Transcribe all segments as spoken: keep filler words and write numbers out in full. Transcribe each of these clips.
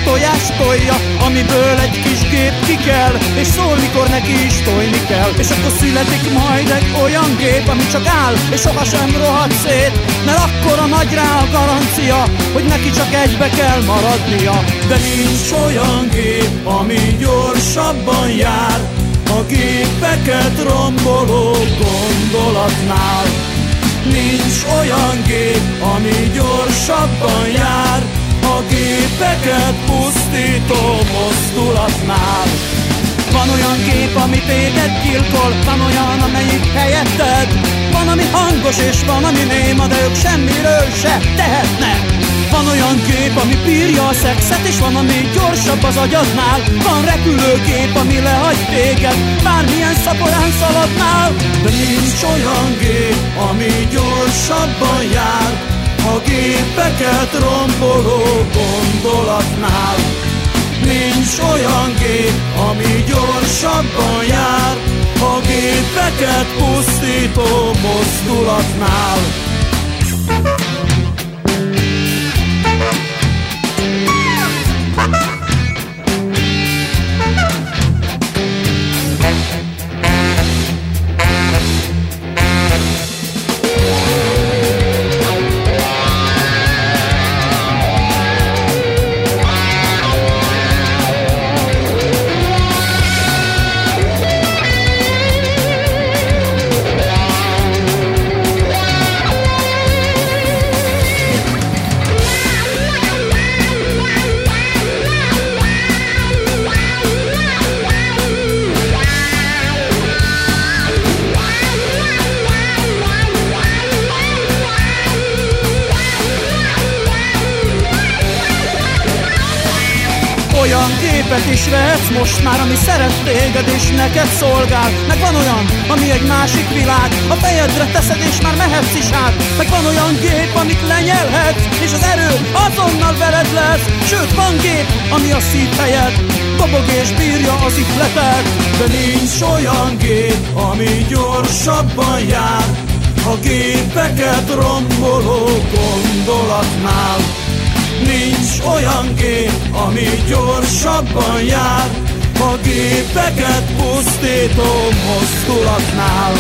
tojás tojja, amiből egy kis gép ki kell, és szól, mikor neki is tojni kell. És akkor születik majd egy olyan gép, ami csak áll, és sohasem rohad szét, mert akkora nagy rá a garancia, hogy neki csak egybe kell maradnia. De nincs olyan gép, ami gyorsabban jár a gépeket romboló gondolatnál. Nincs olyan gép, ami gyorsabban jár a gépeket pusztító mozdulatnál. Van olyan gép, ami téged gyilkol, van olyan, amelyik helyetted. Van, ami hangos és van, ami néma, de ők semmiről se tehetnek. Van olyan gép, ami bírja a szexet, és van, ami gyorsabb az agyadnál. Van repülőgép, ami lehagy téged, bármilyen szaporán szaladnál. De nincs olyan gép, ami gyorsabban jár a gépeket romboló gondolatnál. Nincs olyan gép, ami gyorsabban jár a gépeket pusztító mozdulatnál. Olyan gépet is vehetsz most már, ami szeret téged és neked szolgál. Meg van olyan, ami egy másik világ, a fejedre teszed és már mehetsz is át. Meg van olyan gép, amit lenyelhetsz, és az erő azonnal veled lesz. Sőt, van gép, ami a szívhelyed, dobog és bírja az ihletet. De nincs olyan gép, ami gyorsabban jár a gépeket romboló gondolatnál. Nincs olyan gép, ami gyorsabban jár a gépeket pusztító mozdulatnál.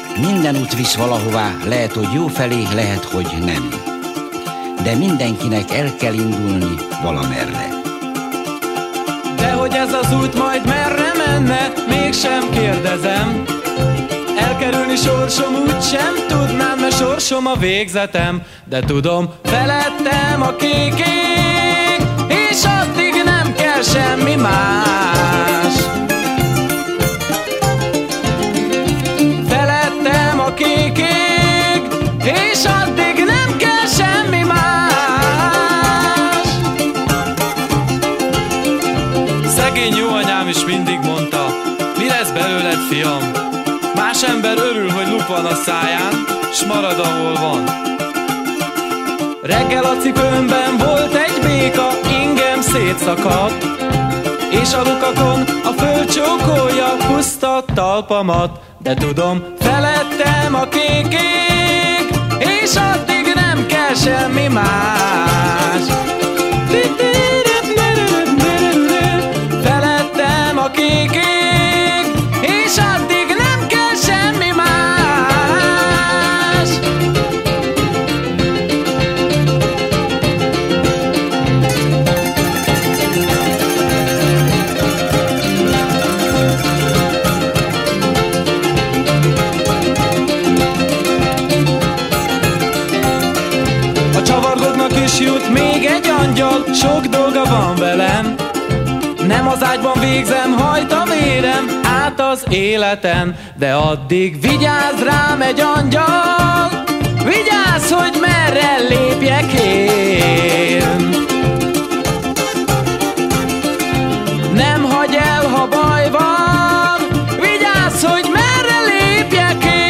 Minden út visz valahová, lehet, hogy jó felé, lehet, hogy nem. De mindenkinek el kell indulni valamerre. De hogy ez az út majd merre menne, mégsem kérdezem. Elkerülni sorsom úgysem tudnám, mert sorsom a végzetem. De tudom, felettem a kék ég, és addig nem kell semmi más. Felettem a kék ég, és addig nem kell semmi más. Szegény jó anyám is mindig mondta, mi lesz belőled, fiam? Más ember örül, hogy lup van a száján, s marad, ahol van. Reggel a cipőmben volt egy béka, ingem szétszakadt, és a lukakon a föld csókolja puszta talpamat. De tudom, felettem a kék ég, és addig nem kell semmi más. Felettem a kék ég, és addig nem kell semmi más. A csavargóknak is jut még egy angyal, sok dolga van velem. Nem az ágyban végzem, hajt a vérem át az életen. De addig vigyázz rám egy angyal, vigyázz, hogy merre lépjek én. Nem hagyj el, ha baj van, vigyázz, hogy merre lépjek én.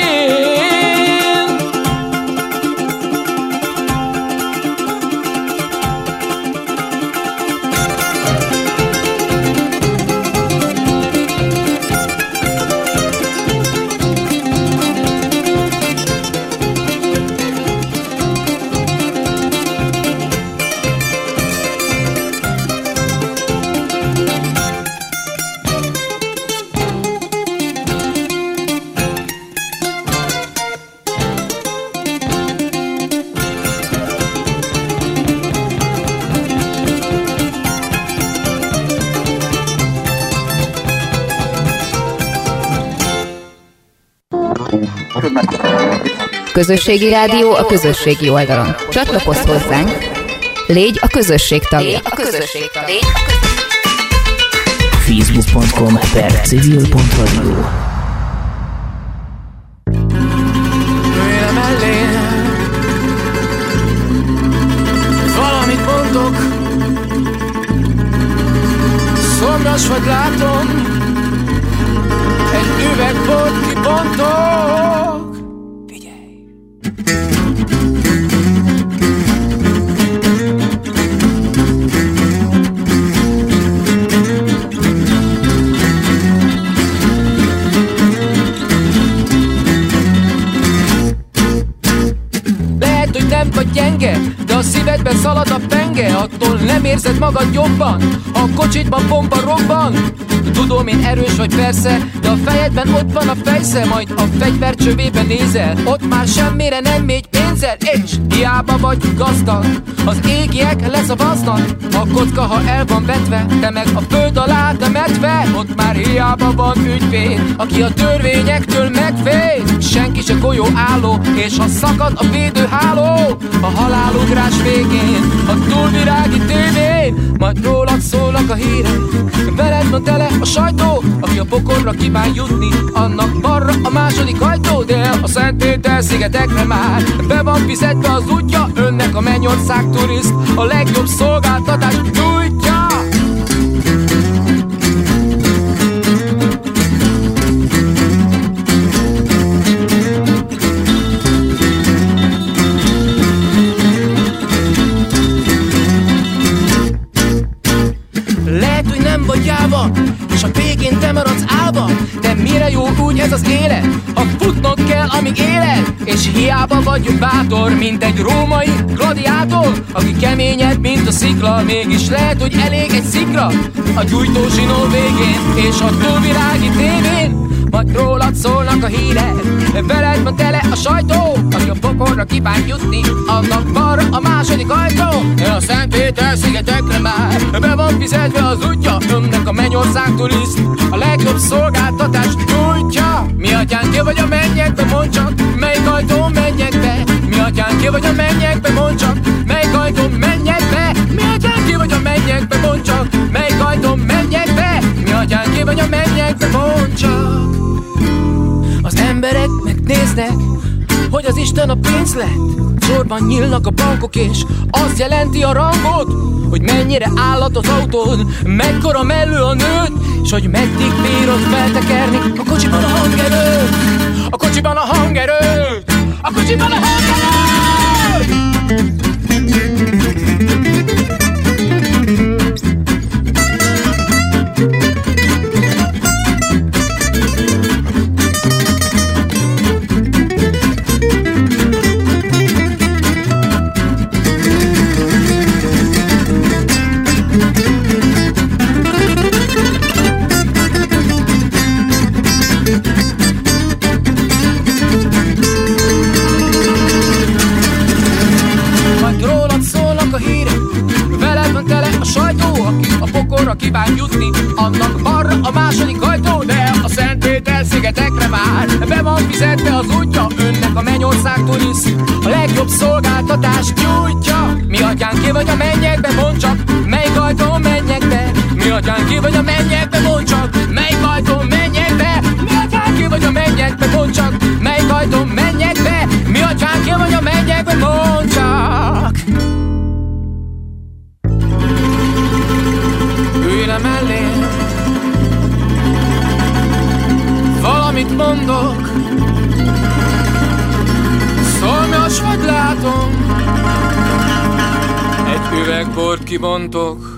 Közösségi rádió a közösségi oldalon. Csatlakozz hozzánk, légy a közösség tagja. Légy a közösség tagja. facebook pont com per civil pont radio. Jöjjön mellém, valamit mondok, szomjas vagy látom, egy üvegbort kibontok. Nem vagy gyenge, de a szívedben szalad a penge. Attól nem érzed magad jobban, a kocsitban bomba robban. Tudom, én erős vagy persze, de a fejedben ott van a fejsze. Majd a fegyver csövében nézel, ott már semmire nem megy pénzzel. És hiába vagy gazdag, az égiek leszavaznak. A kocka, ha el van vetve, te meg a föld alá temetve. Ott már hiába van ügyvéd, aki a törvényektől megvéd. Senki se golyó álló, és ha szakad a védőháló, a halálugrás végén, a túlvirági tévén, majd rólad szólnak a hírek, veled van tele a sajtó. Aki a pokolra kíván jutni, annak balra a második ajtó. De a Szentpéter szigetekre már be van fizetve az útja. Önnek a Mennyország turiszt a legjobb szolgáltatást nyújtja. És a végén te maradsz állva. De mire jó úgy ez az élet, ha futnod kell, amíg éled. És hiába vagy bátor, mint egy római gladiátor, aki keményebb, mint a szikla. Mégis lehet, hogy elég egy szikra a gyújtózsinó végén, és a túlvilági tévén. Majd rólad szólnak szólnak a hírek, veled van tele a sajtó, aki a pokolra kíván jutni, annak balra a második ajtó. A Szentpéter szigetekre már be van fizetve az útja, önnek a mennyország turiszt a legjobb szolgáltatást nyújtja. Mi atyánk, ki vagy a mennyekbe, mondd csak, melyik ajtón menjek be. Mi atyánk, ki vagy a mennyekbe, mondd csak, melyik ajtón menjek be. Mi atyánk, ki vagy a mennyekbe, mondd csak, melyik ajtón menjek be. Mi atyánk, ki vagy a mennyekbe, mondd csak. Az emberek megnéznek, hogy az Isten a pénz lett. Sorban nyílnak a bankok és azt jelenti a rangot, hogy mennyire állat az autód, mekkora mellő a nőt, és hogy meddig bírod feltekerni a kocsiban a hangerőt. A kocsiban a hangerőt. A kocsiban a hangerőt. Kíván jutni, annak balra a második ajtó, de a Szentpéter szigetekre már be van fizetve az útja, önnek a mennyország turiszt a legjobb szolgáltatást nyújtja. Mi atyánk, ki vagy a mennyekbe, mondd csak, melyik ajtón menjek be. Mi atyánk, ki vagy a mennyekbe, mondd csak, melyik ajtón menjek be. Mi atyánk, ki vagy a mennyekbe, mondd csak, melyik ajtón menjek be. Mi atyánk, ki vagy a mennyekbe, mondd csak. Ülj le mellém, valamit mondok, szomjas vagy látom, egy üveg bort kibontok.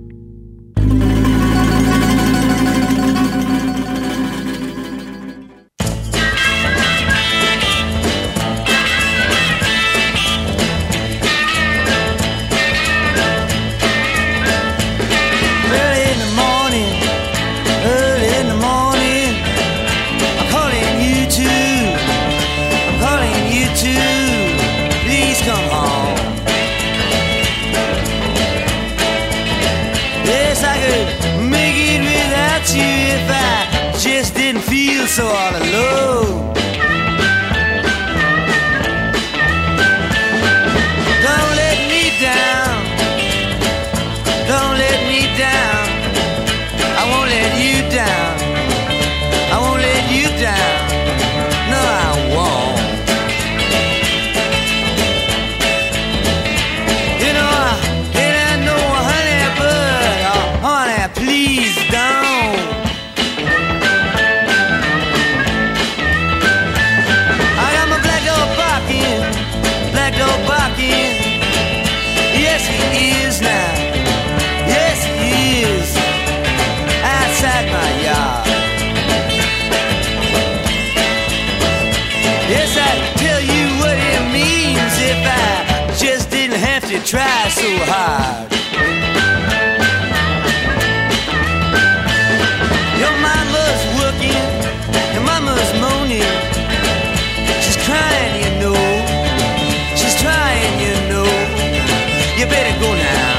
So all alone. Don't let me down. Don't let me down. I won't let you down. I won't let you down. No, I won't. You know, and I know, honey, but oh, honey, please don't. Yes, he is now. Yes, he is outside my yard. Yes, I tell you what it means if I just didn't have to try so hard. Your mama's working, your mama's moaning. She's crying, you know. She's trying, you know. You better go now.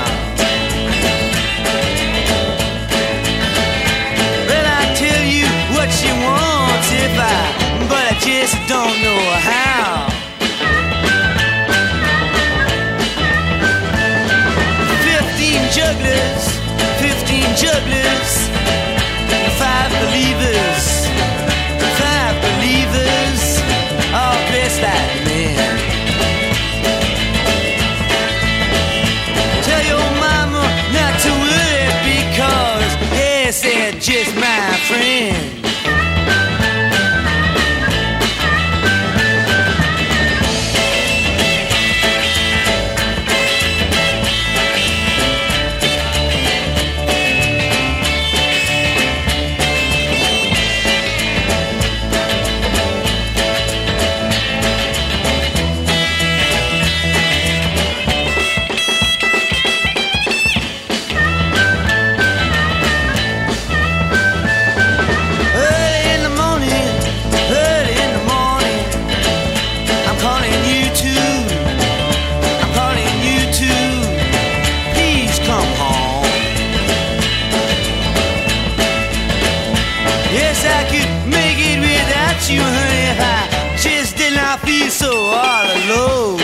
Well, I tell you what she wants if I, but I just don't know how. Feel you, honey, I just did not feel so all alone.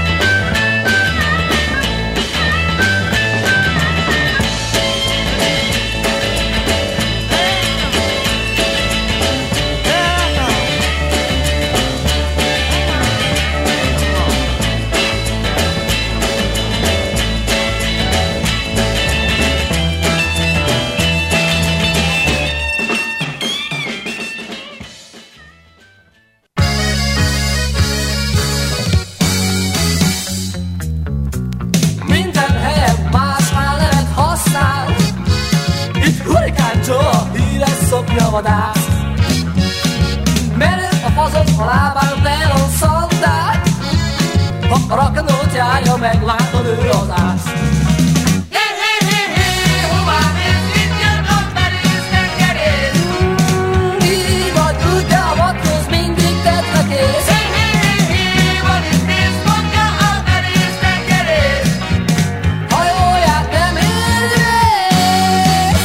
Vadász. Menő a fazon, a lábán telon szandál. Ha a rakanót járja, meglátod ő az ász. Hé, hé, hé, hé, hová mész, itt jön a merésznek kerész. Így vagy úgy, de a matróz mindig tetre kész. Hé, hé, hé, hé, van itt mész, mondja a merésznek kerész. Hajóját nem érni mész.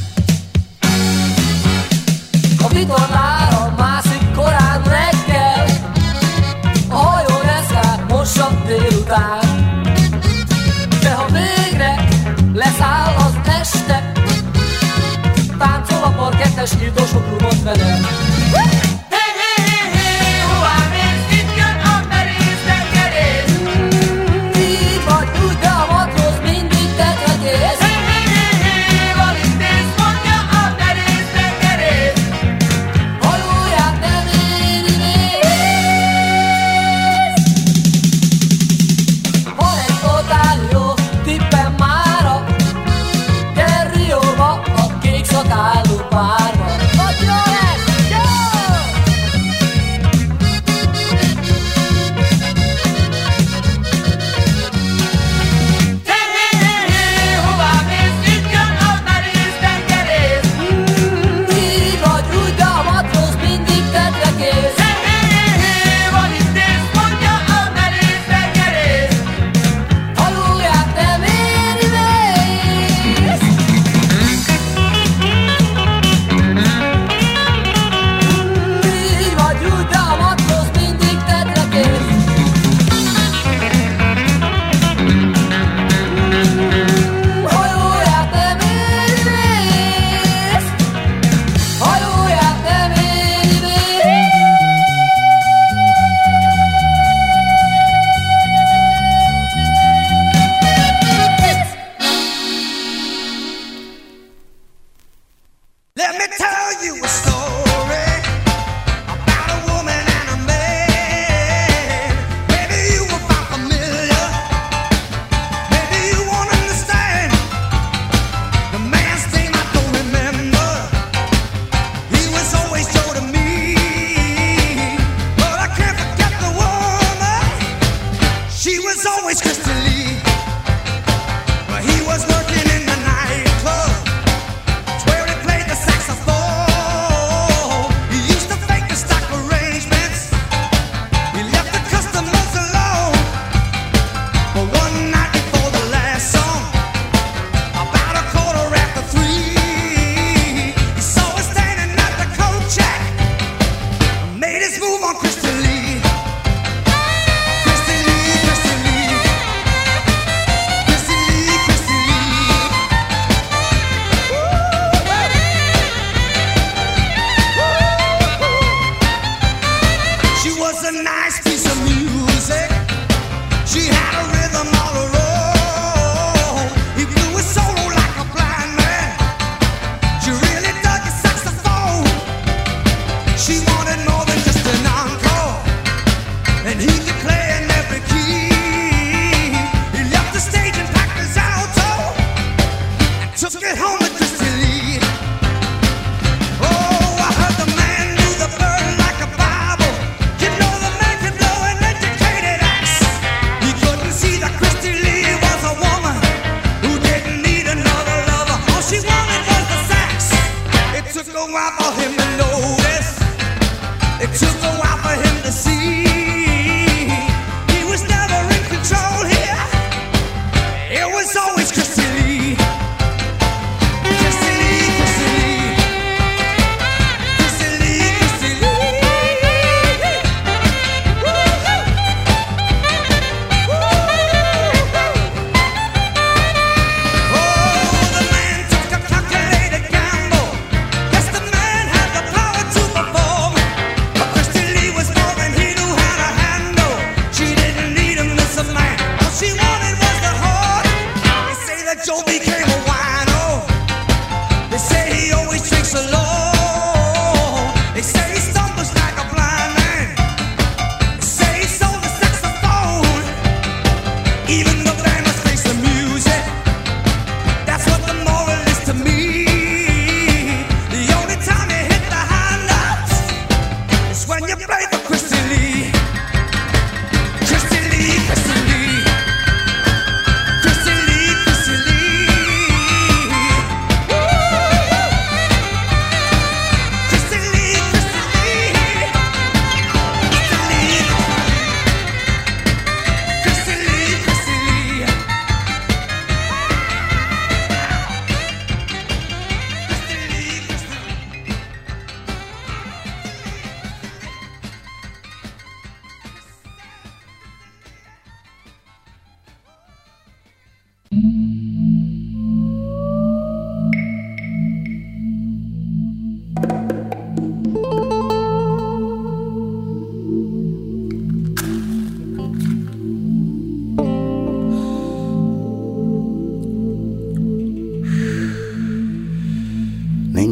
A vitorlára mászik korán reggel, a hajó reszkát mossa délután. De ha végre leszáll az este, táncol a parkettes írtósok rumot fedel. Hé, hé, hé, hé, hová mész, itt jön a merésznek kerész. Így vagy úgy, de a matróz mindig tetre kész. Hé, hé, hé, hé, van itt mész, mondja a merésznek kerész. Hajóját nem éri mész. Van egy totál jó tippem mára, gyere Rióba a kék szakálú párba. Ott jó lesz, jó! Hé, hé, hé, hé, hová mész, itt jön a merésznek kerész. Így vagy úgy, de a matróz mindig tetre kész. Hé, hé, hé, hé, van itt mész, mondja a merésznek kerész. Hajóját nem éri mész. Így vagy úgy, de a matróz mindig tetre kész. Hajóját nem éri mész. Hajóját nem éri mész. Let me tell you a story about a woman and a man. Maybe you will find familiar. Maybe you won't understand. The man's name I don't remember. He was always Joe to me. But I can't forget the woman. She was always Christy Lee. But he was working in the nightclub. It's where he played the saxophone. He used to fake the stock arrangements. He left the customers alone. But one night before the last song, about a quarter after three, he saw her standing at the coat check. Made his move on Christy Lee. Christy Lee, Christy Lee. Christy Lee, Christy Lee. Woo, baby. Woo. She was a nice piece of music. She had a rhythm all her own. He blew his solo like a blind man. She really dug his saxophone. She wanted more than just an encore, and he could play in every key. He left the stage and packed his alto and took it home with Christy Lee. Oh, I heard the man knew the bird like a Bible. You know the man could blow an educated axe. He couldn't see that Christy Lee was a woman who didn't need another lover. All she wanted was the sax. It took a while for him to notice. It took a while for him to see. He was never in control here. It was always Christy Lee. Christy Lee, Christy Lee. Christy Lee, Christy Lee.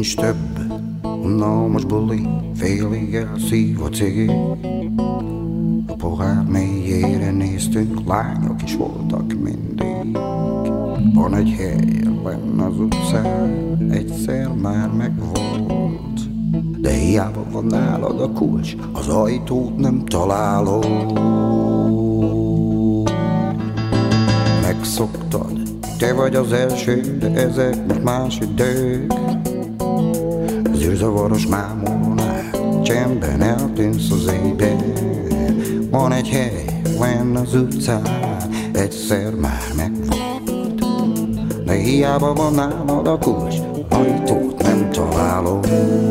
nincs több, unalmas buli, félig elszív a cigi. A pohár mélyére néztünk, lányok is voltak mindig. Van egy hely benne az utcán, egyszer már megvolt, de hiába van nálad a kulcs, az ajtót nem találod. Megszoktad, te vagy az első, de ezek most más idők. Az űrzavaros mámornák, csendben eltűnsz az éjben. Van egy hely, van az utcán, egyszer már megvolt, de hiába van nálad a kulcs, ajtót nem találod.